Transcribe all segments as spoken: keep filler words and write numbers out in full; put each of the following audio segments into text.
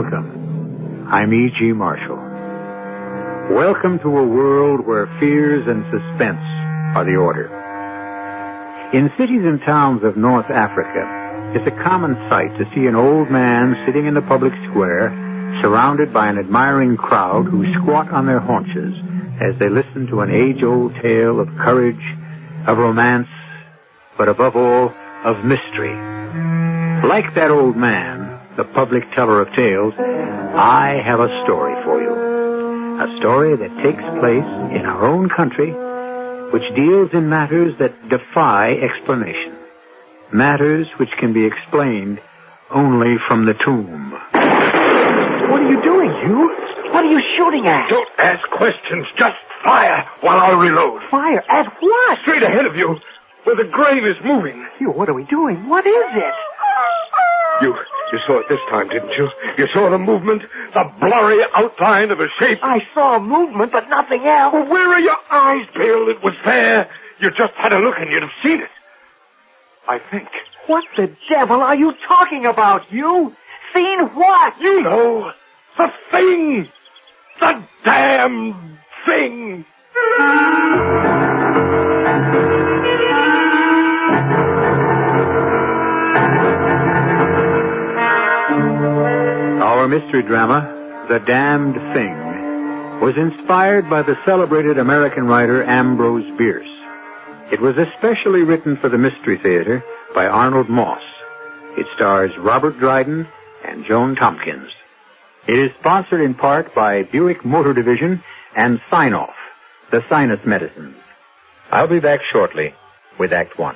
Welcome. I'm E G. Marshall. Welcome to a world where fears and suspense are the order. In cities and towns of North Africa, it's a common sight to see an old man sitting in the public square, surrounded by an admiring crowd who squat on their haunches as they listen to an age-old tale of courage, of romance, but above all, of mystery. Like that old man, the public teller of tales, I have a story for you. A story that takes place in our own country, which deals in matters that defy explanation. Matters which can be explained only from the tomb. What are you doing, Hugh? What are you shooting at? Don't ask questions. Just fire while I reload. Fire? At what? Straight ahead of you, where the grain is moving. Hugh, what are we doing? What is it? You you saw it this time, didn't you? You saw the movement, the blurry outline of a shape. I saw movement, but nothing else. Well, where are your eyes, Bill? It was there. You just had a look and you'd have seen it. I think. What the devil are you talking about, Hugh? Seen what? You know. The thing. The damn thing. Our mystery drama, The Damned Thing, was inspired by the celebrated American writer Ambrose Bierce. It was especially written for the Mystery Theater by Arnold Moss. It stars Robert Dryden and Joan Tompkins. It is sponsored in part by Buick Motor Division and Sign-Off, the sinus medicines. I'll be back shortly with Act One.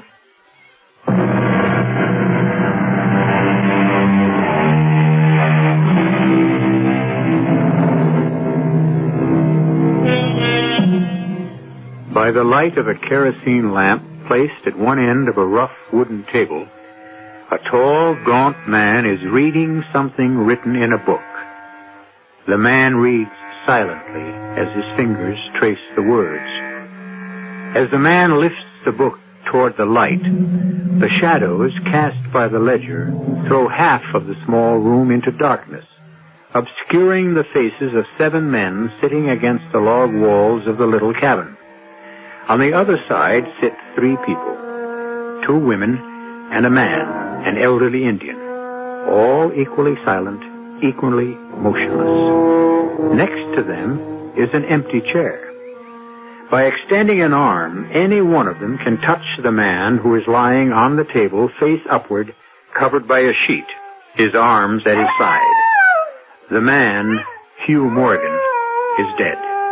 By the light of a kerosene lamp placed at one end of a rough wooden table, a tall, gaunt man is reading something written in a book. The man reads silently as his fingers trace the words. As the man lifts the book toward the light, the shadows cast by the ledger throw half of the small room into darkness, obscuring the faces of seven men sitting against the log walls of the little cabin. On the other side sit three people, two women and a man, an elderly Indian, all equally silent, equally motionless. Next to them is an empty chair. By extending an arm, any one of them can touch the man who is lying on the table face upward, covered by a sheet, his arms at his side. The man, Hugh Morgan, is dead.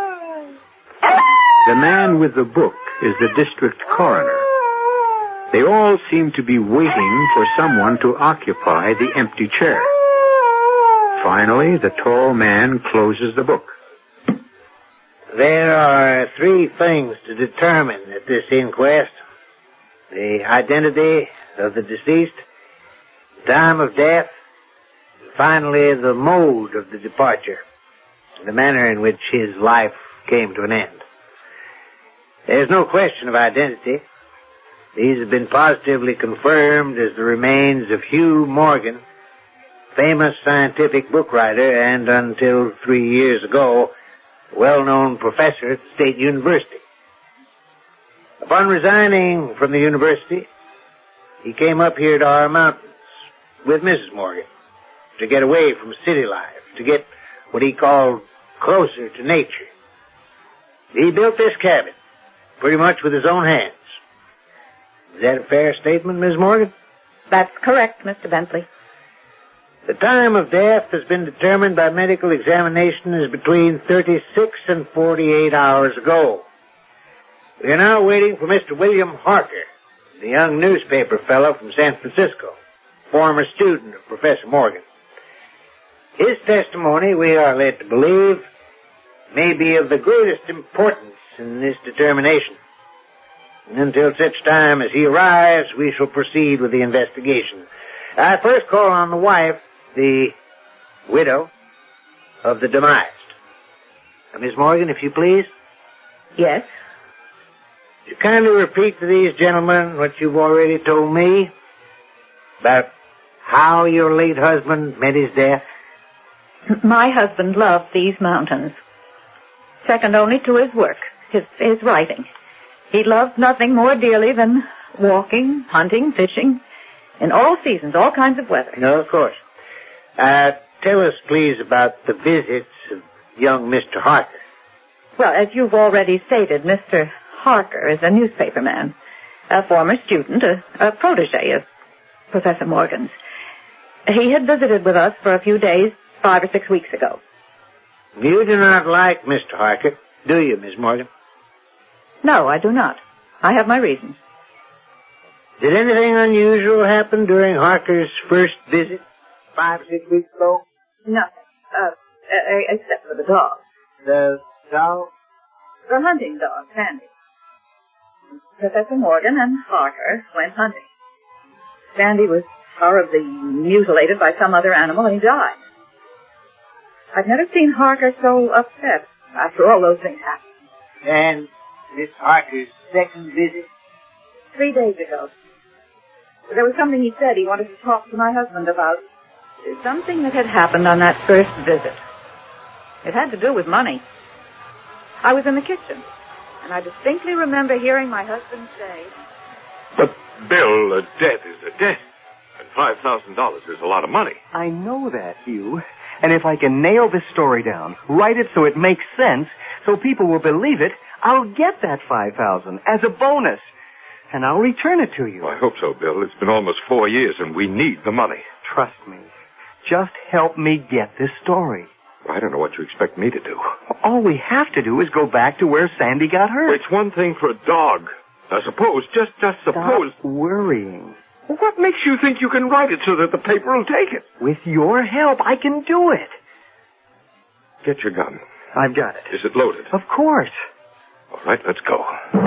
The man with the book is the district coroner. They all seem to be waiting for someone to occupy the empty chair. Finally, the tall man closes the book. There are three things to determine at this inquest. The identity of the deceased, the time of death, and finally the mode of the departure, the manner in which his life came to an end. There's no question of identity. These have been positively confirmed as the remains of Hugh Morgan, famous scientific book writer and, until three years ago, well-known professor at the State University. Upon resigning from the university, he came up here to our mountains with Missus Morgan to get away from city life, to get what he called closer to nature. He built this cabin pretty much with his own hands. Is that a fair statement, Miz Morgan? That's correct, Mister Bentley. The time of death has been determined by medical examination as between thirty-six and forty-eight hours ago. We are now waiting for Mister William Harker, the young newspaper fellow from San Francisco, former student of Professor Morgan. His testimony, we are led to believe, may be of the greatest importance in this determination. And until such time as he arrives, we shall proceed with the investigation. I first call on the wife, the widow of the demised. Uh, Miss Morgan, if you please. Yes? Would you kindly repeat to these gentlemen what you've already told me about how your late husband met his death? My husband loved these mountains. Second only to his work, his, his writing. He loved nothing more dearly than walking, hunting, fishing, in all seasons, all kinds of weather. No, of course. Uh, tell us, please, about the visits of young Mister Harker. Well, as you've already stated, Mister Harker is a newspaper man, a former student, a, a protege of Professor Morgan's. He had visited with us for a few days five or six weeks ago. You do not like Mister Harker, do you, Miss Morgan? No, I do not. I have my reasons. Did anything unusual happen during Harker's first visit five or six weeks ago? Nothing, uh, uh, except for the dog. The dog? The hunting dog, Sandy. Professor Morgan and Harker went hunting. Sandy was horribly mutilated by some other animal, and he died. I've never seen Harker so upset after all those things happened. And Miss Harker's second visit? Three days ago. There was something he said he wanted to talk to my husband about. Something that had happened on that first visit. It had to do with money. I was in the kitchen, and I distinctly remember hearing my husband say... But, Bill, a debt is a debt. And five thousand dollars is a lot of money. I know that, Hugh. And if I can nail this story down, write it so it makes sense, so people will believe it, I'll get that five thousand dollars as a bonus. And I'll return it to you. Well, I hope so, Bill. It's been almost four years, and we need the money. Trust me. Just help me get this story. I don't know what you expect me to do. All we have to do is go back to where Sandy got hurt. It's one thing for a dog. Now, suppose, just, just suppose... Stop worrying. What makes you think you can write it so that the paper will take it? With your help, I can do it. Get your gun. I've got it. Is it loaded? Of course. All right, let's go.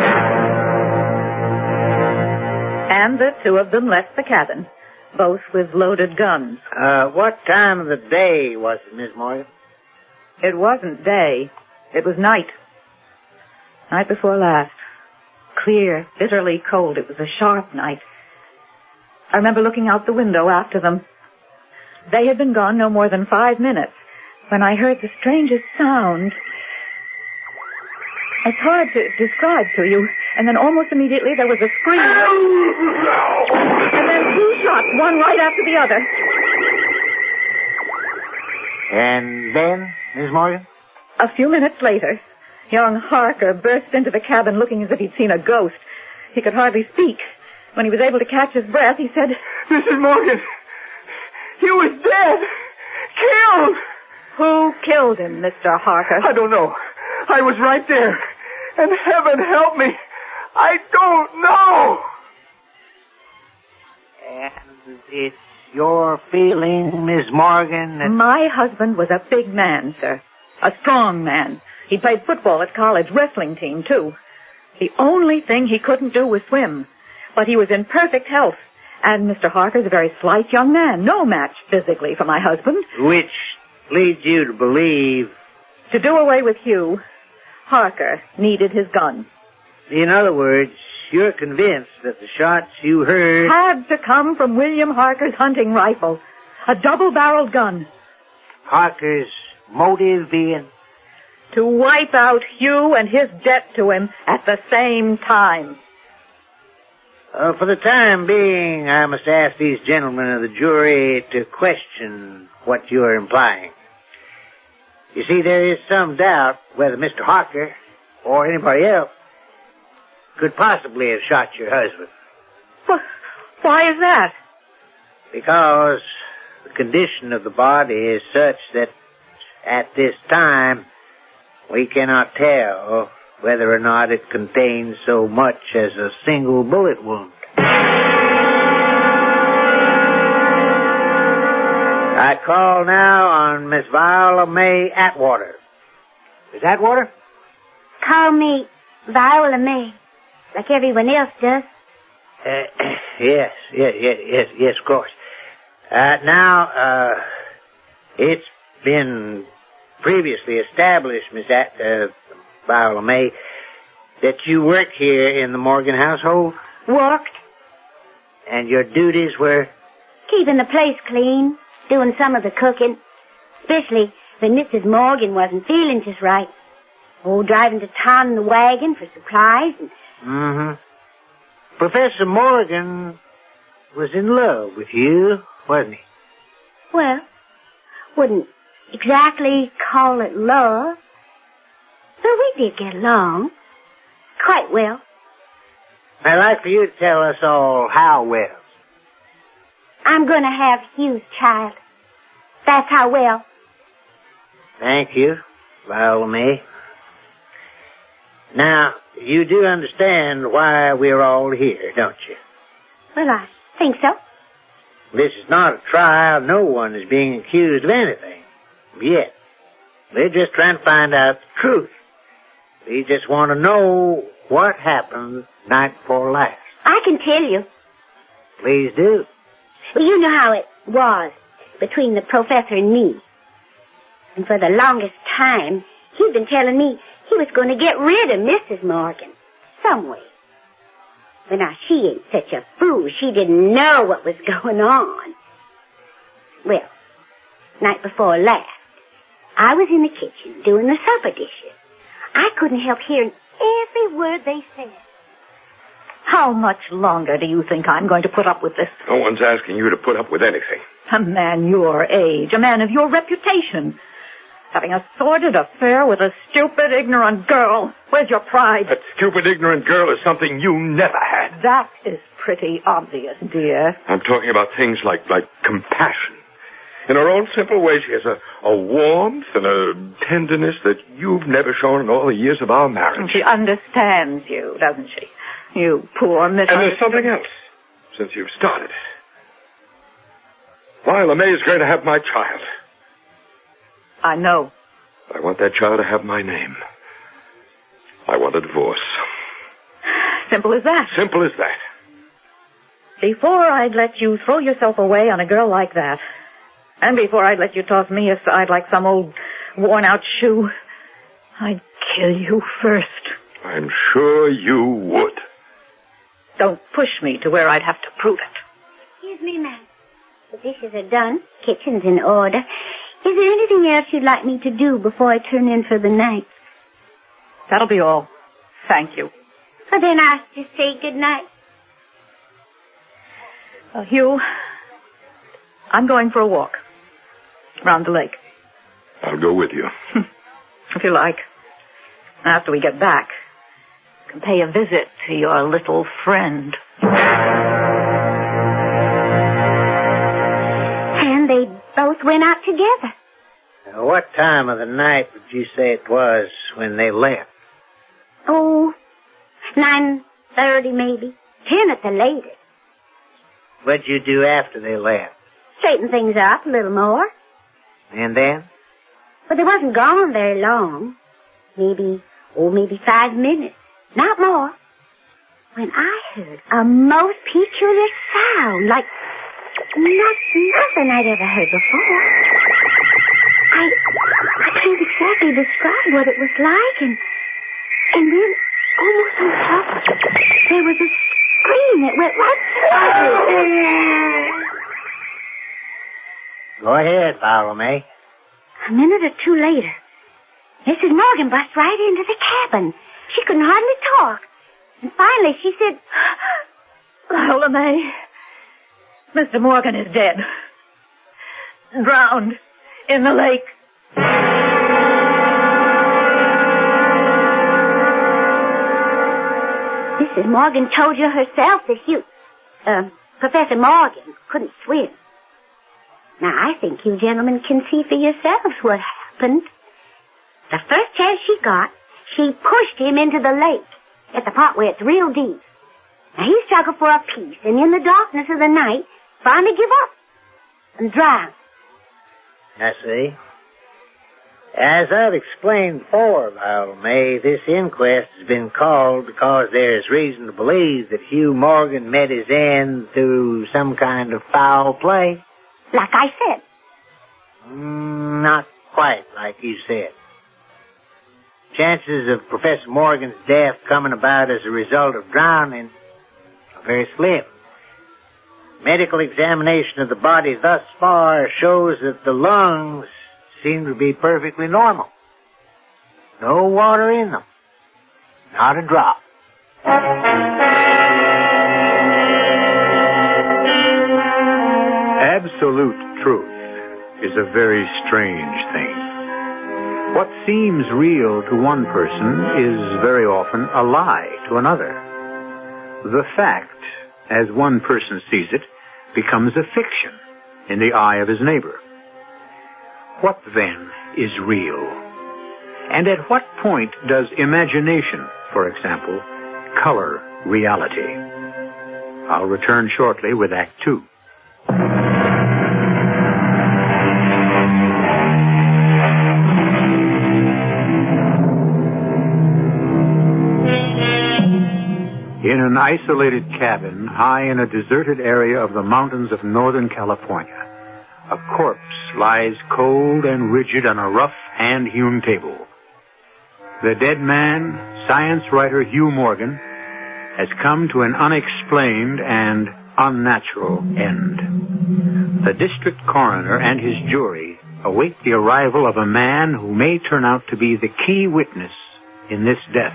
And the two of them left the cabin, both with loaded guns. Uh, what time of the day was it, Miss Morgan? It wasn't day. It was night. Night before last. Clear, bitterly cold. It was a sharp night. I remember looking out the window after them. They had been gone no more than five minutes when I heard the strangest sound. It's hard to describe to you. And then almost immediately there was a scream. And then two shots, one right after the other. And then, Miss Morgan? A few minutes later, young Harker burst into the cabin looking as if he'd seen a ghost. He could hardly speak. When he was able to catch his breath, he said, Missus Morgan, he was dead. Killed. Who killed him, Mister Harker? I don't know. I was right there. And heaven help me, I don't know. And it's your feeling, Miss Morgan, that... My husband was a big man, sir. A strong man. He played football at college, wrestling team, too. The only thing he couldn't do was swim. But he was in perfect health. And Mister Harker's a very slight young man, no match physically for my husband. Which leads you to believe... To do away with Hugh, Harker needed his gun. In other words, you're convinced that the shots you heard... Had to come from William Harker's hunting rifle. A double-barreled gun. Harker's motive being... To wipe out Hugh and his debt to him at the same time. Uh, for the time being, I must ask these gentlemen of the jury to question what you are implying. You see, there is some doubt whether Mister Harker or anybody else could possibly have shot your husband. Well, why is that? Because the condition of the body is such that at this time we cannot tell whether or not it contains so much as a single bullet wound. I call now on Miss Viola May Atwater. Miss Atwater? Call me Viola May, like everyone else does. Uh, yes, yes, yes, yes, yes, of course. Uh, now, uh, it's been previously established, Miss At- uh, Viola May, that you work here in the Morgan household? Worked. And your duties were? Keeping the place clean, doing some of the cooking. Especially when Missus Morgan wasn't feeling just right. Oh, driving to town in the wagon for supplies. And... Mm-hmm. Professor Morgan was in love with you, wasn't he? Well, wouldn't exactly call it love. But we did get along. Quite well. I'd like for you to tell us all how well. I'm going to have Hugh's child. That's how well. Thank you, Viola May. Now, you do understand why we're all here, don't you? Well, I think so. This is not a trial. No one is being accused of anything. Yet. We're just trying to find out the truth. We just want to know what happened night before last. I can tell you. Please do. Well, you know how it was between the professor and me. And for the longest time, he'd been telling me he was going to get rid of Missus Morgan. Some way. But now, she ain't such a fool. She didn't know what was going on. Well, night before last, I was in the kitchen doing the supper dishes. I couldn't help hearing every word they said. How much longer do you think I'm going to put up with this? No one's asking you to put up with anything. A man your age, a man of your reputation, having a sordid affair with a stupid, ignorant girl. Where's your pride? That stupid, ignorant girl is something you never had. That is pretty obvious, dear. I'm talking about things like, like compassion. In her own simple way, she has a, a warmth and a tenderness that you've never shown in all the years of our marriage. She understands you, doesn't she? You poor misunderstood... And there's something else, since you've started. Viola May is going to have my child. I know. I want that child to have my name. I want a divorce. Simple as that. Simple as that. Before I'd let you throw yourself away on a girl like that, and before I'd let you toss me aside like some old worn-out shoe, I'd kill you first. I'm sure you would. Don't push me to where I'd have to prove it. Excuse me, ma'am. The dishes are done. Kitchen's in order. Is there anything else you'd like me to do before I turn in for the night? That'll be all. Thank you. Well, then I'll just say good night. Uh, Hugh, I'm going for a walk around the lake. I'll go with you. If you like. After we get back, you can pay a visit to your little friend. And they both went out together. Now, what time of the night would you say it was when they left? Oh, nine thirty maybe. Ten at the latest. What'd you do after they left? Straighten things up a little more. And then? But they wasn't gone very long. Maybe, oh, maybe five minutes. Not more. When I heard a most peculiar sound, like not, nothing I'd ever heard before. I, I can't exactly describe what it was like, and, and then, almost on top of it, there was a scream that went right through me. Go ahead, Viola May. A minute or two later, Missus Morgan bust right into the cabin. She couldn't hardly talk. And finally she said, Viola May, Mister Morgan is dead. Drowned in the lake. Missus Morgan told you herself that you, uh, Professor Morgan couldn't swim. Now, I think you gentlemen can see for yourselves what happened. The first chance she got, she pushed him into the lake, at the part where it's real deep. Now, he struggled for a piece, and in the darkness of the night, finally give up and drowned. I see. As I've explained before, Viola May, this inquest has been called because there's reason to believe that Hugh Morgan met his end through some kind of foul play. Like I said. Mm, not quite like you said. Chances of Professor Morgan's death coming about as a result of drowning are very slim. Medical examination of the body thus far shows that the lungs seemed to be perfectly normal. No water in them. Not a drop. Absolute truth is a very strange thing. What seems real to one person is very often a lie to another. The fact, as one person sees it, becomes a fiction in the eye of his neighbor. What then is real? And at what point does imagination, for example, color reality? I'll return shortly with Act Two. In an isolated cabin high in a deserted area of the mountains of Northern California, a corpse lies cold and rigid on a rough hand-hewn table. The dead man, science writer Hugh Morgan, has come to an unexplained and unnatural end. The district coroner and his jury await the arrival of a man who may turn out to be the key witness in this death.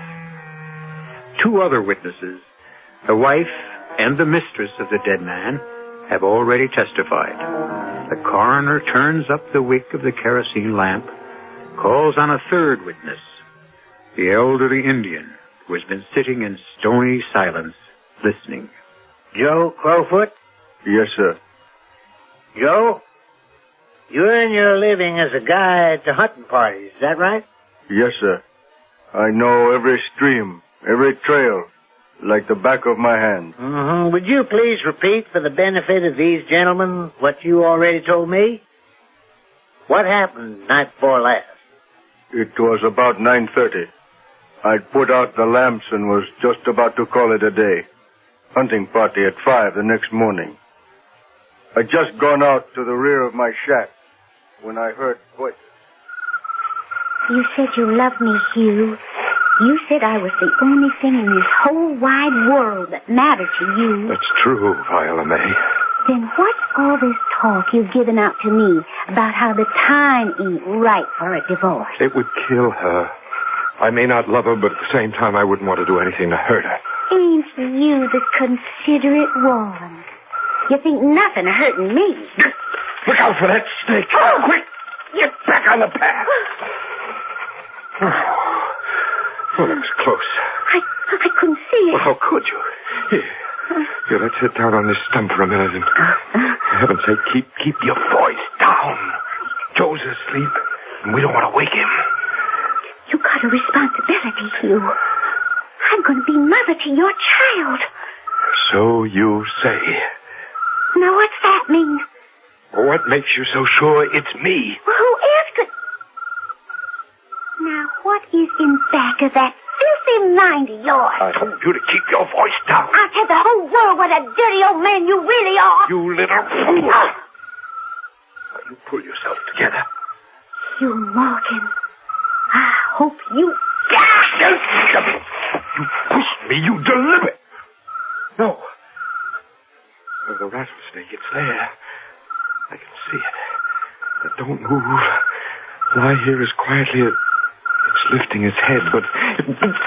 Two other witnesses, the wife and the mistress of the dead man, have already testified. The coroner turns up the wick of the kerosene lamp, calls on a third witness, the elderly Indian who has been sitting in stony silence, listening. Joe Crowfoot? Yes, sir. Joe, you earn your living as a guide to hunting parties, is that right? Yes, sir. I know every stream, every trail, like the back of my hand. Mm-hmm. Would you please repeat for the benefit of these gentlemen what you already told me? What happened night before last? It was about nine thirty. I'd put out the lamps and was just about to call it a day. Hunting party at five the next morning. I'd just gone out to the rear of my shack when I heard voices. You said you loved me, Hugh. You said I was the only thing in this whole wide world that mattered to you. That's true, Viola May. Then what's all this talk you've given out to me about how the time ain't right for a divorce? It would kill her. I may not love her, but at the same time, I wouldn't want to do anything to hurt her. Ain't you the considerate one? You think nothing of hurting me. Look out for that snake. Oh. Quick! Get back on the path. Oh, that was close. I, I couldn't see it. Well, how could you? Here. Here, let's sit down on this stump for a minute and, for heaven's sake, keep, keep your voice down. Joe's asleep, and we don't want to wake him. You got a responsibility, Hugh. I'm going to be mother to your child. So you say. Now, what's that mean? What makes you so sure it's me? Well, who else could... Now, what is in back of that filthy mind of yours? I told you to keep your voice down. I'll tell the whole world what a dirty old man you really are. You little fool. Now, you pull yourself together. Hugh Morgan, I hope you... You pushed me, you deliberate. No. No, the rattlesnake, it's there. I can see it. But don't move. Lie here as quietly as... It's lifting its head, but... It,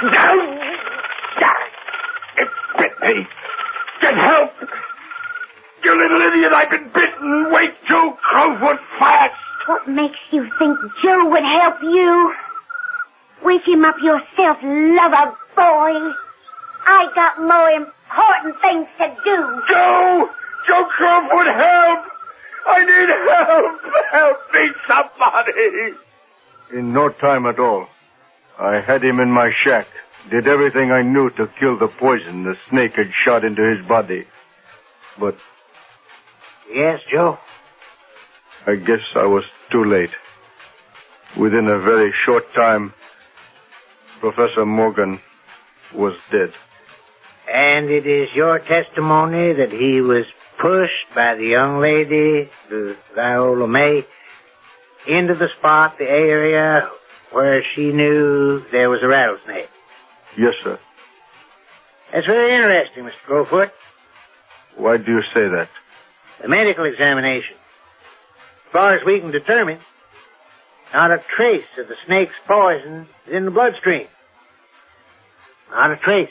it bit me. Get help! You little idiot, I've been bitten. Wait, Joe Crowfoot, fast! What makes you think Joe would help you? Wake him up yourself, lover boy. I got more important things to do. Joe! Joe Crowfoot, help! I need help! Help me, somebody! In no time at all. I had him in my shack. Did everything I knew to kill the poison the snake had shot into his body. But... Yes, Joe? I guess I was too late. Within a very short time, Professor Morgan was dead. And it is your testimony that he was pushed by the young lady, the Viola May, into the spot, the area where she knew there was a rattlesnake. Yes, sir. That's very interesting, Mister Crowfoot. Why do you say that? The medical examination. As far as we can determine, Not a trace of the snake's poison is in the bloodstream. Not a trace.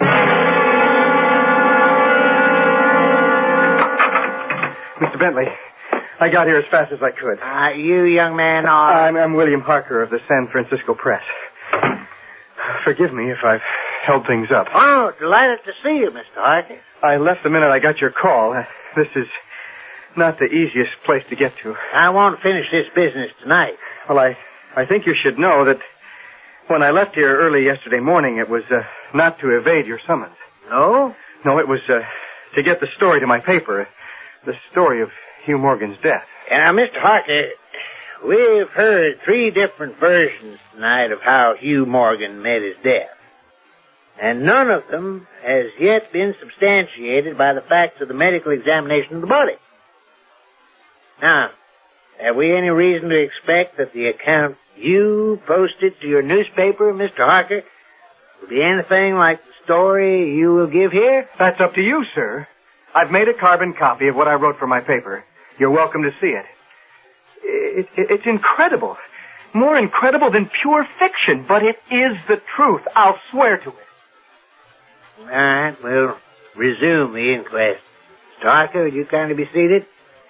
Mister Bentley, I got here as fast as I could. Uh, you, young man, are... I'm, I'm William Harker of the San Francisco Press. Forgive me if I've held things up. Oh, delighted to see you, Mister Harker. I left the minute I got your call. Uh, This is not the easiest place to get to. I want to finish this business tonight. Well, I, I think you should know that when I left here early yesterday morning, it was uh, not to evade your summons. No? No, it was uh, to get the story to my paper. The story of Hugh Morgan's death. Now, Mister Harker, we've heard three different versions tonight of how Hugh Morgan met his death. And none of them has yet been substantiated by the facts of the medical examination of the body. Now, have we any reason to expect that the account you posted to your newspaper, Mister Harker, will be anything like the story you will give here? That's up to you, sir. I've made a carbon copy of what I wrote for my paper. You're welcome to see it. It, it. It's incredible. More incredible than pure fiction, but it is the truth. I'll swear to it. All right, we'll resume the inquest. Mister Harker, would you kindly be seated?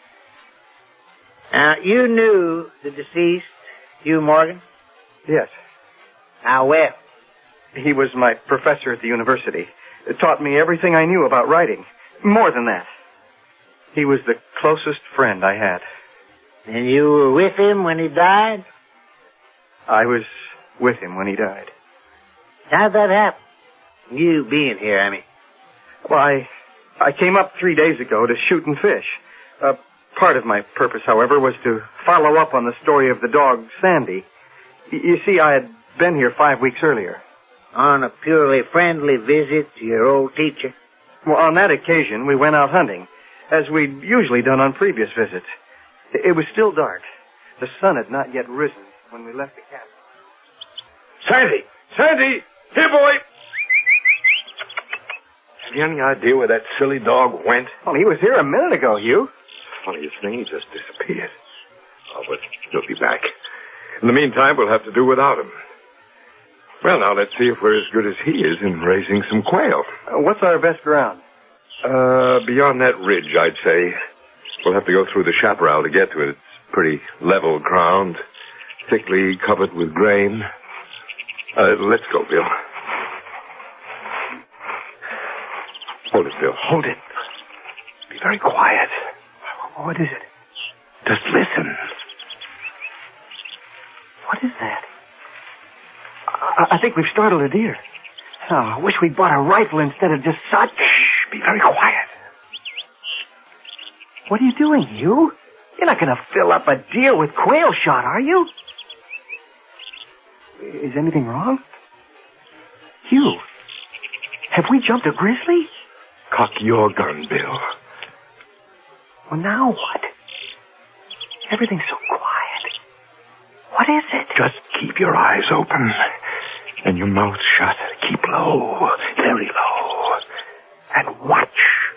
Now, you knew the deceased, Hugh Morgan? Yes. How well? He was my professor at the university. It taught me everything I knew about writing. More than that. He was the closest friend I had. And you were with him when he died? I was with him when he died. How'd that happen? You being here, I mean. Well, I, I came up three days ago to shoot and fish. Uh, part of my purpose, however, was to follow up on the story of the dog, Sandy. Y- you see, I had been here five weeks earlier. On a purely friendly visit to your old teacher? Well, on that occasion, we went out hunting, as we'd usually done on previous visits. It, it was still dark. The sun had not yet risen when we left the cabin. Sandy! Sandy! Here, boy! Have you any idea where that silly dog went? Well, he was here a minute ago, Hugh. Funniest thing, he just disappeared. Oh, but he'll be back. In the meantime, we'll have to do without him. Well, now, let's see if we're as good as he is in raising some quail. Uh, what's our best ground? Uh, beyond that ridge, I'd say. We'll have to go through the chaparral to get to it. It's pretty level ground, thickly covered with grain. Uh, let's go, Bill. Hold it, Bill. Hold it. Be very quiet. What is it? Just listen. What is that? I, I think we've startled a deer. Oh, I wish we'd bought a rifle instead of just such. Shh, be very quiet. What are you doing, Hugh? You're not going to fill up a deer with quail shot, are you? Is anything wrong? Hugh, have we jumped a grizzly? Cock your gun, Bill. Well, now what? Everything's so quiet. What is it? Just keep your eyes open and your mouth shut. Keep low, very low, and watch.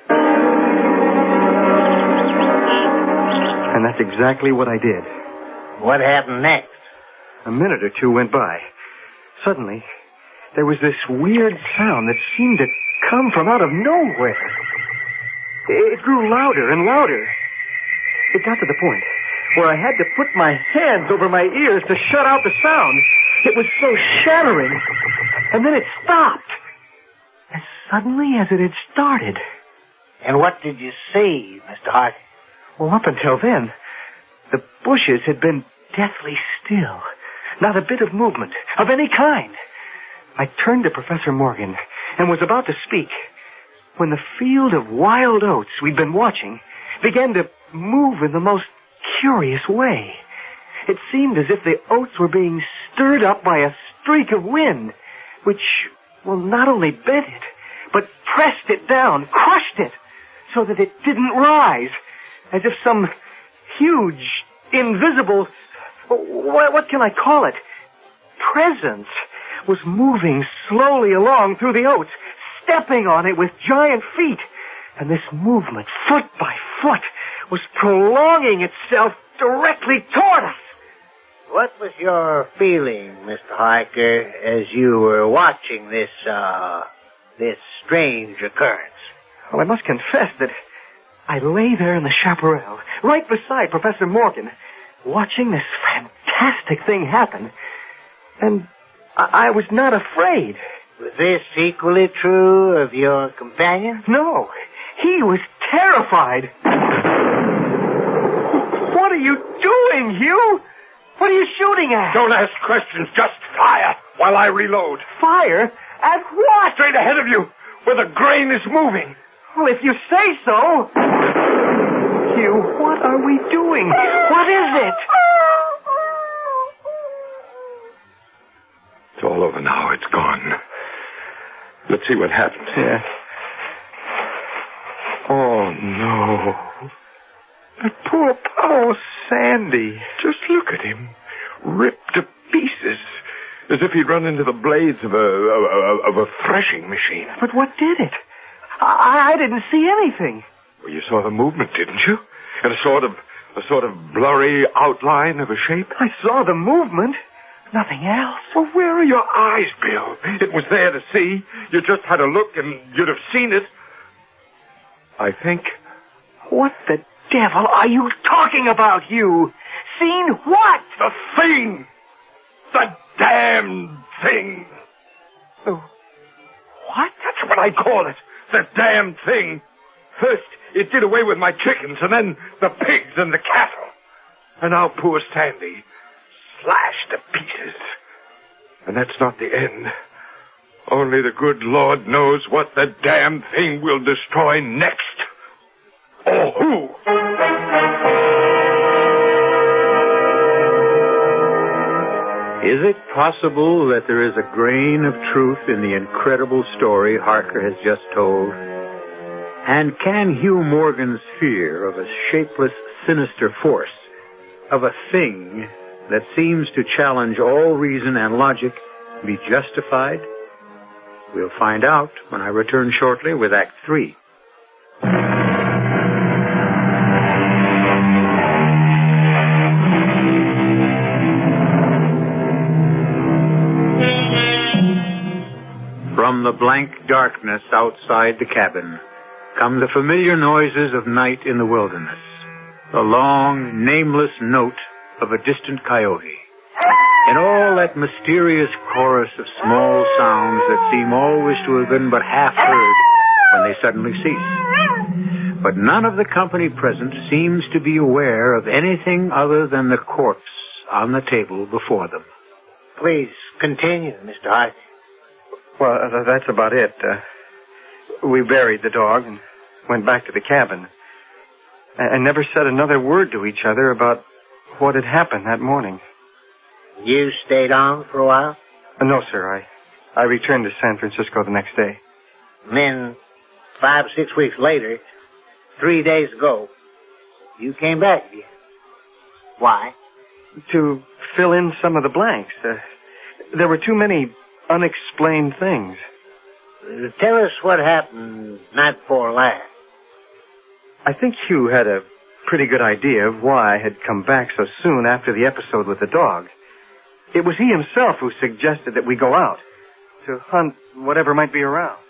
And that's exactly what I did. What happened next? A minute or two went by. Suddenly, there was this weird sound that seemed to come from out of nowhere. It grew louder and louder. It got to the point where I had to put my hands over my ears to shut out the sound. It was so shattering. And then it stopped. As suddenly as it had started. And what did you see, Mister Harker? Well, up until then, the bushes had been deathly still. Not a bit of movement, of any kind. I turned to Professor Morgan and was about to speak when the field of wild oats we'd been watching began to move in the most curious way. It seemed as if the oats were being stirred up by a streak of wind, which, well, not only bent it, but pressed it down, crushed it, so that it didn't rise, as if some huge, invisible, what, what can I call it, presence was moving slowly along through the oats, stepping on it with giant feet. And this movement, foot by foot, was prolonging itself directly toward us. what was your feeling, Mister Hiker, as you were watching this, uh, this strange occurrence? Well, I must confess that I lay there in the chaparral, right beside Professor Morgan, watching this fantastic thing happen. And I, I was not afraid. Was this equally true of your companion? No, he was terrified. What are you doing, Hugh? What are you shooting at? Don't ask questions, just fire while I reload. Fire? At what? Straight ahead of you, where the grain is moving. Well, if you say so. Hugh, what are we doing? What is it? It's all over now. It's gone. Let's see what happens. Yeah. Oh, no. That poor, poor Sandy. Just look at him. Ripped to pieces. As if he'd run into the blades of a, of, of a threshing machine. But what did it? I, I didn't see anything. Well, you saw the movement, didn't you? And a sort of, a sort of blurry outline of a shape? I saw the movement. Nothing else. Well, where are your eyes, Bill? It was there to see. You just had a look and you'd have seen it. I think. What the devil are you talking about, Hugh? Seen what? The thing! The damn thing! Oh, what? That's what I call it. The damn thing. First, it did away with my chickens, and then the pigs and the cattle. And now poor Sandy, slashed to pieces. And that's not the end. Only the good Lord knows what the damn thing will destroy next. Or who? Is it possible that there is a grain of truth in the incredible story Harker has just told? And can Hugh Morgan's fear of a shapeless, sinister force, of a thing that seems to challenge all reason and logic, be justified? We'll find out when I return shortly with Act Three. From the blank darkness outside the cabin come the familiar noises of night in the wilderness, the long, nameless note of a distant coyote, and all that mysterious chorus of small sounds that seem always to have been but half heard when they suddenly cease. But none of the company present seems to be aware of anything other than the corpse on the table before them. Please continue, Mister Hart. Well, uh, that's about it. Uh, we buried the dog and went back to the cabin. I, I never said another word to each other about what had happened that morning. You stayed on for a while? Uh, no, sir. I, I returned to San Francisco the next day. And then, five or six weeks later, three days ago, you came back again. Why? To fill in some of the blanks. Uh, there were too many unexplained things. Uh, tell us what happened night before last. I think Hugh had a pretty good idea of why I had come back so soon after the episode with the dog. It was he himself who suggested that we go out to hunt whatever might be around.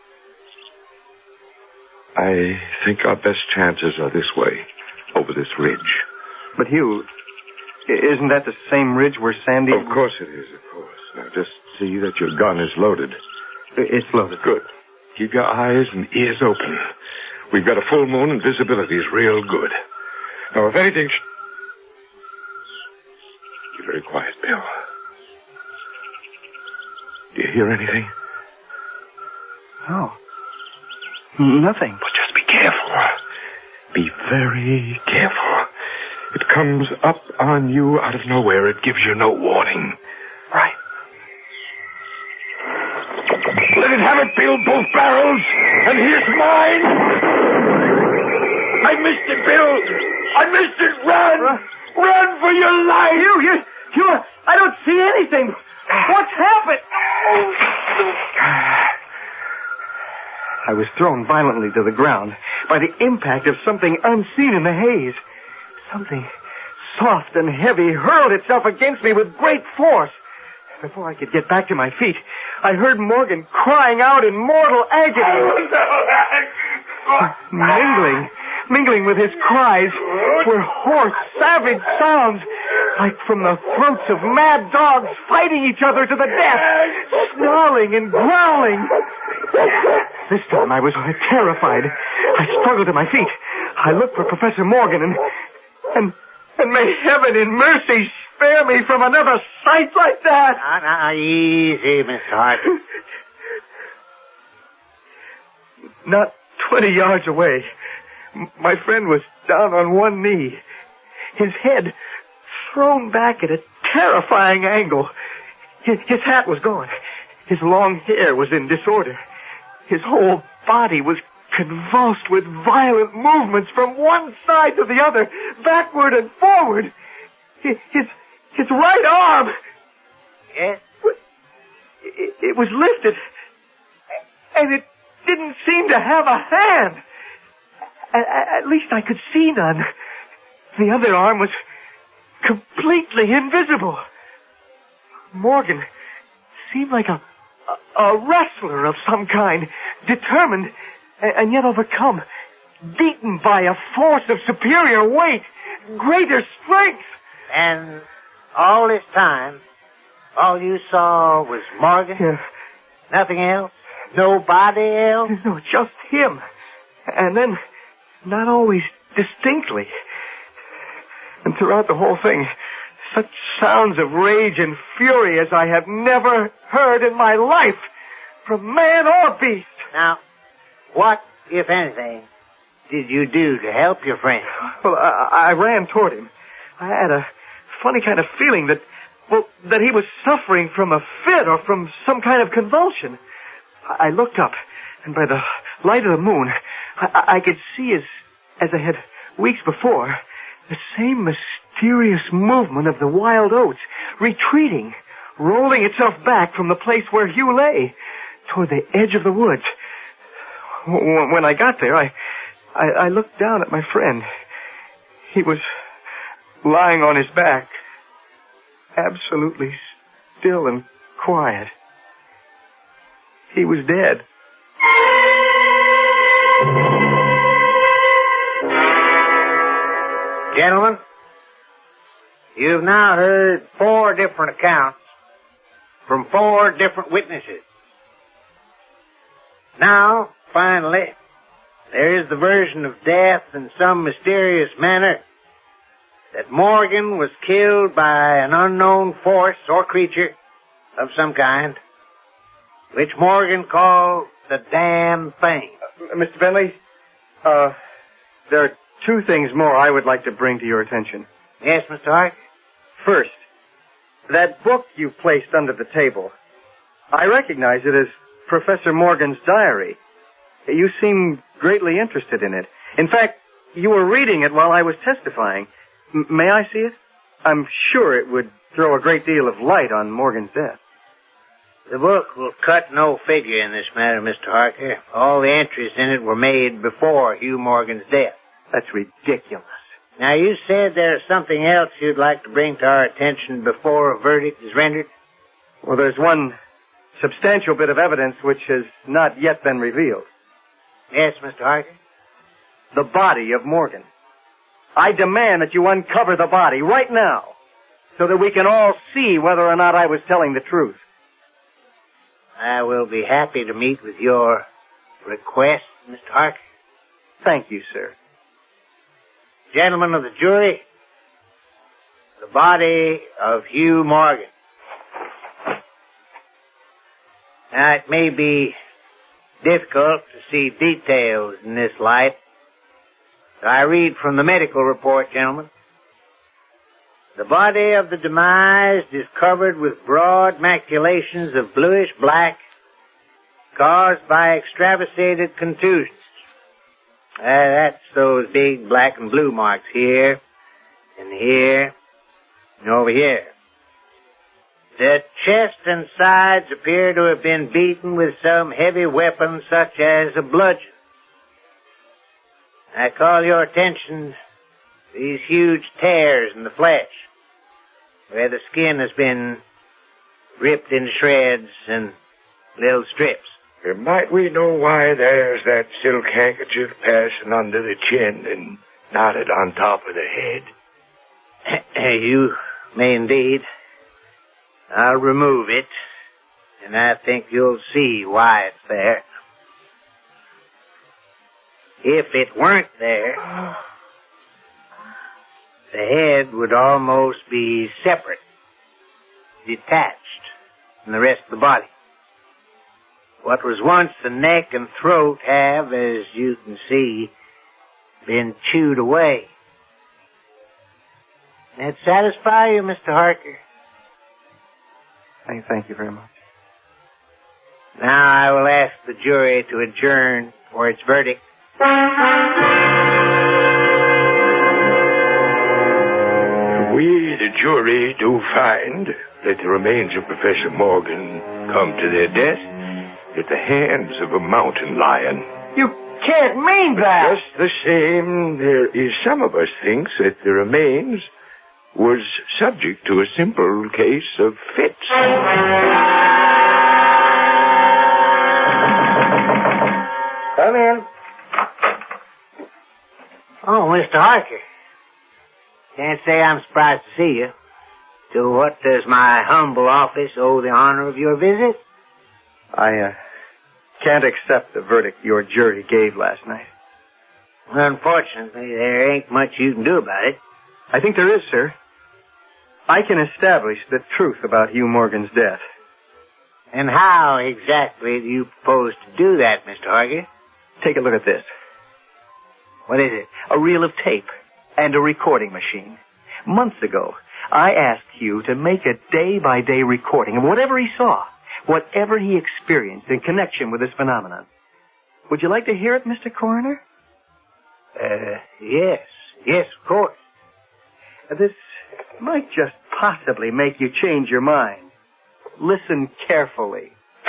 I think our best chances are this way, over this ridge. But Hugh, isn't that the same ridge where Sandy... Of course it is, of course. Now just see that your gun is loaded. It's loaded. Good. Keep your eyes and ears open. We've got a full moon and visibility is real good. Now, if anything... Sh- Be very quiet, Bill. Do you hear anything? No. Nothing. But just be careful. Be very careful. It comes up on you out of nowhere. It gives you no warning. Right. Let it have it, Bill, both barrels. And here's mine. I missed it, Bill. I missed it. Run. Run, Run for your life. You, you, you, I don't see anything. What's happened? I was thrown violently to the ground by the impact of something unseen in the haze. Something soft and heavy, hurled itself against me with great force. Before I could get back to my feet, I heard Morgan crying out in mortal agony. Mingling, mingling with his cries were hoarse, savage sounds, like from the throats of mad dogs fighting each other to the death, snarling and growling. This time I was terrified. I struggled to my feet. I looked for Professor Morgan, and, and, and may heaven in mercy spare me from another sight like that. Now, now, easy, Mister Hart. Not twenty yards away, my friend was down on one knee, his head thrown back at a terrifying angle. His, his hat was gone. His long hair was in disorder. His whole body was convulsed with violent movements from one side to the other, backward and forward. His, his, his right arm... Yes? It, it was lifted, and it didn't seem to have a hand. At, at least I could see none. The other arm was completely invisible. Morgan seemed like a, a, a wrestler of some kind, determined and, and yet overcome, beaten by a force of superior weight, greater strength. And all this time, all you saw was Morgan? Yeah. Nothing else? Nobody else? No, just him. And then, not always distinctly. And throughout the whole thing, such sounds of rage and fury as I have never heard in my life, from man or beast. Now, what, if anything, did you do to help your friend? Well, I, I ran toward him. I had a funny kind of feeling that, well, that he was suffering from a fit or from some kind of convulsion. I, I looked up, and by the light of the moon, I, I could see as, as I had weeks before, the same mysterious movement of the wild oats, retreating, rolling itself back from the place where Hugh lay, toward the edge of the woods. When I got there, I, I, I looked down at my friend. He was lying on his back, absolutely still and quiet. He was dead. Gentlemen, you've now heard four different accounts from four different witnesses. Now, finally, there is the version of death in some mysterious manner that Morgan was killed by an unknown force or creature of some kind, which Morgan called the damn thing. Uh, Mister Bentley, uh, there are two things more I would like to bring to your attention. Yes, Mister Hart? First, that book you placed under the table, I recognize it as Professor Morgan's diary. You seem greatly interested in it. In fact, you were reading it while I was testifying. M- may I see it? I'm sure it would throw a great deal of light on Morgan's death. The book will cut no figure in this matter, Mister Harker. All the entries in it were made before Hugh Morgan's death. That's ridiculous. Now, you said there's something else you'd like to bring to our attention before a verdict is rendered? Well, there's one substantial bit of evidence which has not yet been revealed. Yes, Mister Harker? The body of Morgan. I demand that you uncover the body right now so that we can all see whether or not I was telling the truth. I will be happy to meet with your request, Mister Harker. Thank you, sir. Gentlemen of the jury, the body of Hugh Morgan. Now, it may be difficult to see details in this light. I read from the medical report, gentlemen. The body of the demised is covered with broad maculations of bluish black caused by extravasated contusions. Uh, that's those big black and blue marks here, and here, and over here. The chest and sides appear to have been beaten with some heavy weapon such as a bludgeon. I call your attention These huge tears in the flesh, where the skin has been ripped into shreds and little strips. Uh, might we know why there's that silk handkerchief passing under the chin and knotted on top of the head? You may indeed. I'll remove it, and I think you'll see why it's there. If it weren't there, the head would almost be separate, detached from the rest of the body. What was once the neck and throat have, as you can see, been chewed away. That satisfy you, Mister Harker? I thank you very much. Now I will ask the jury to adjourn for its verdict. We, the jury, do find that the remains of Professor Morgan come to their death at the hands of a mountain lion. You can't mean that! Just the same, there is some of us thinks that the remains was subject to a simple case of fits. Come in. Oh, Mister Harker. Can't say I'm surprised to see you. To what does my humble office owe the honor of your visit? I, uh, can't accept the verdict your jury gave last night. Unfortunately, there ain't much you can do about it. I think there is, sir. I can establish the truth about Hugh Morgan's death. And how exactly do you propose to do that, Mister Harker? Take a look at this. What is it? A reel of tape and a recording machine. Months ago, I asked Hugh to make a day-by-day recording of whatever he saw, whatever he experienced in connection with this phenomenon. Would you like to hear it, Mister Coroner? Uh, yes. Yes, of course. This might just possibly make you change your mind. Listen carefully.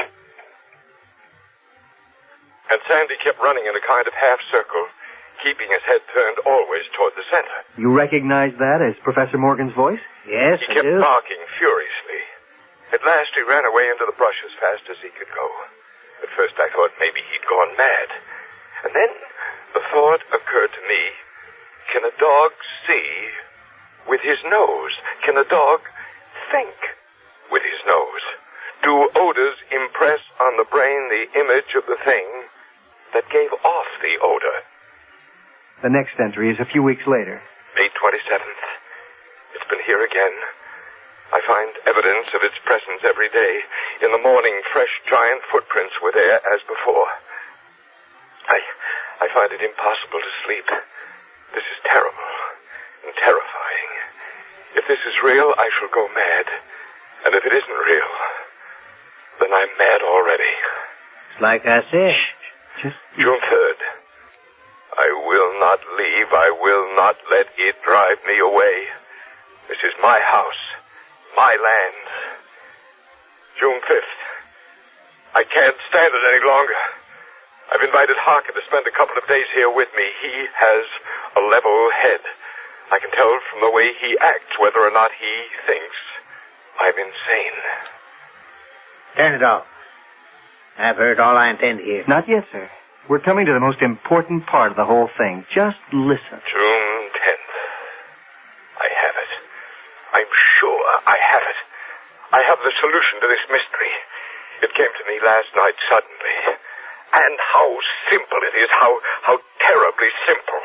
And Sandy kept running in a kind of half circle, keeping his head turned always toward the center. You recognize that as Professor Morgan's voice? Yes, He I kept do. barking furiously. At last he ran away into the brush as fast as he could go. At first I thought maybe he'd gone mad. And then the thought occurred to me, can a dog see with his nose? Can a dog think with his nose? Do odors impress on the brain the image of the thing that gave off the odor? The next entry is a few weeks later. May twenty-seventh. It's been here again. I find evidence of its presence every day. In the morning, fresh giant footprints were there as before. I, I find it impossible to sleep. This is terrible and terrifying. If this is real, I shall go mad. And if it isn't real, then I'm mad already. It's like I said. Just... June third. I will not leave. I will not let it drive me away. This is my house, my land. June fifth. I can't stand it any longer. I've invited Harker to spend a couple of days here with me. He has a level head. I can tell from the way he acts whether or not he thinks I'm insane. Turn it off. I've heard all I intend to hear. Not yet, sir. We're coming to the most important part of the whole thing. Just listen. June tenth. I have it. I'm sure I have it. I have the solution to this mystery. It came to me last night suddenly. And how simple it is, how, how terribly simple.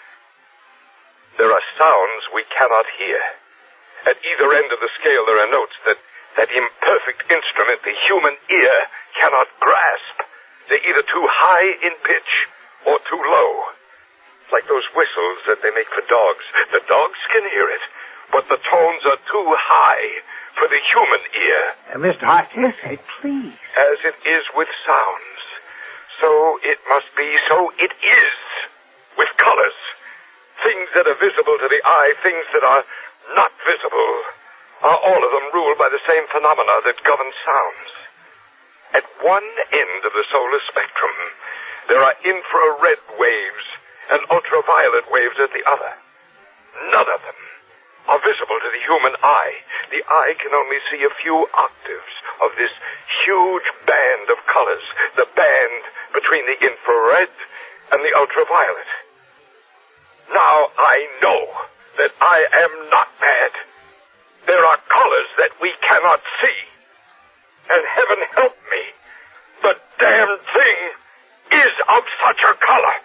There are sounds we cannot hear. At either end of the scale there are notes that, that imperfect instrument the human ear cannot grasp. They're either too high in pitch or too low. It's like those whistles that they make for dogs. The dogs can hear it, but the tones are too high for the human ear. Uh, Mister Harker. Listen, please. As it is with sounds, so it must be, so it is with colors. Things that are visible to the eye, things that are not visible, are all of them ruled by the same phenomena that govern sounds. At one end of the solar spectrum, there are infrared waves and ultraviolet waves at the other. none of them are visible to the human eye. The eye can only see a few octaves of this huge band of colors, the band between the infrared and the ultraviolet. Now I know that I am not mad. There are colors that we cannot see. And heaven help me, the damned thing is of such a color.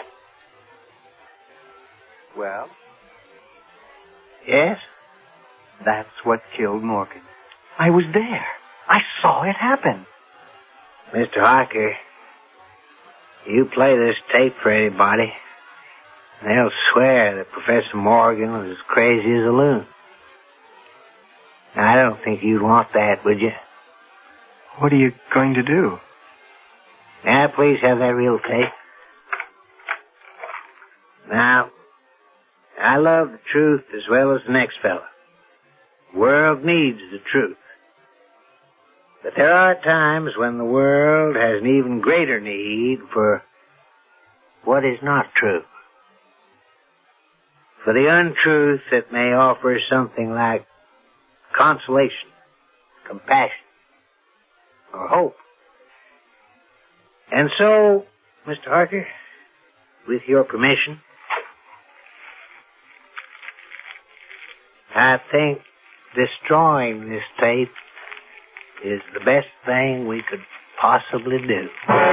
Well? Yes? That's what killed Morgan. I was there. I saw it happen. Mister Harker, you play this tape for anybody, they'll swear that Professor Morgan was as crazy as a loon. Now, I don't think you'd want that, would you? What are you going to do? Now, please have that real tape. Now, I love the truth as well as the next fella. The world needs the truth. But there are times when the world has an even greater need for what is not true. For the untruth that may offer something like consolation, compassion, or hope. And so, Mister Harker, with your permission, I think destroying this tape is the best thing we could possibly do.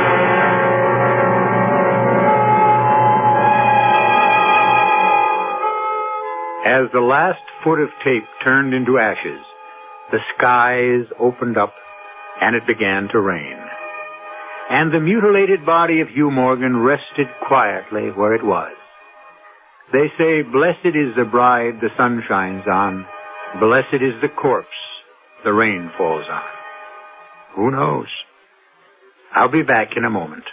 As the last foot of tape turned into ashes, the skies opened up and it began to rain. And the mutilated body of Hugh Morgan rested quietly where it was. They say, blessed is the bride the sun shines on, blessed is the corpse the rain falls on. Who knows? I'll be back in a moment.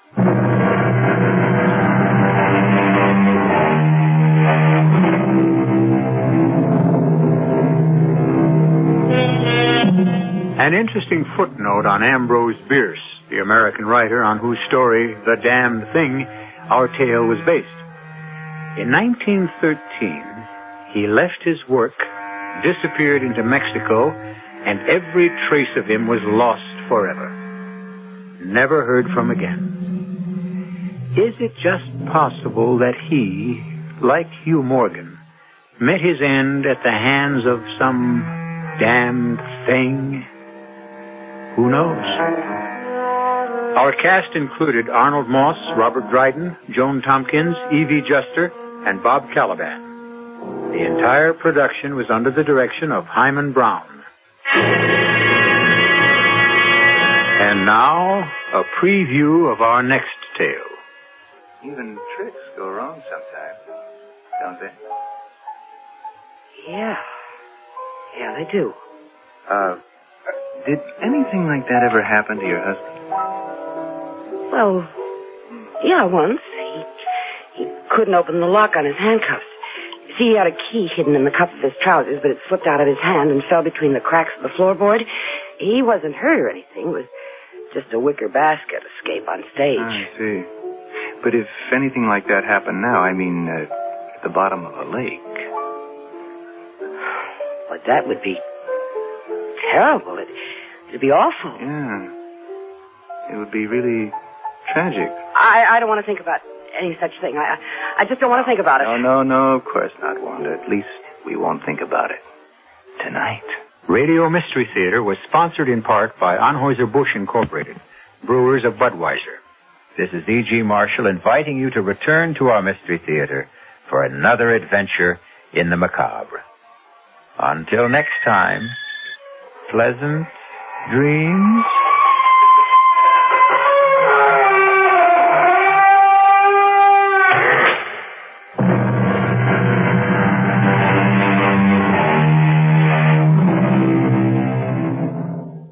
An interesting footnote on Ambrose Bierce, the American writer on whose story, The Damned Thing, our tale was based. In nineteen thirteen, he left his work, disappeared into Mexico, and every trace of him was lost forever. Never heard from again. Is it just possible that he, like Hugh Morgan, met his end at the hands of some damned thing? Who knows? Our cast included Arnold Moss, Robert Dryden, Joan Tompkins, Evie Juster, and Bob Caliban. The entire production was under the direction of Hyman Brown. And now, a preview of our next tale. Even tricks go wrong sometimes, don't they? Yeah. Yeah, they do. Uh, did anything like that ever happen to your husband? Well, yeah, once. He, he couldn't open the lock on his handcuffs. See, he had a key hidden in the cuff of his trousers, but it slipped out of his hand and fell between the cracks of the floorboard. He wasn't hurt or anything. It was just a wicker basket escape on stage. I see. But if anything like that happened now, I mean, uh, at the bottom of a lake. But that would be terrible. It, it'd be awful. Yeah. It would be really tragic. I, I don't want to think about any such thing. I, I just don't want to think about it. No, no, no, of course not, Wanda. At least we won't think about it tonight. Radio Mystery Theater was sponsored in part by Anheuser-Busch Incorporated, brewers of Budweiser. This is E G. Marshall inviting you to return to our Mystery Theater for another adventure in the macabre. Until next time, pleasant dreams.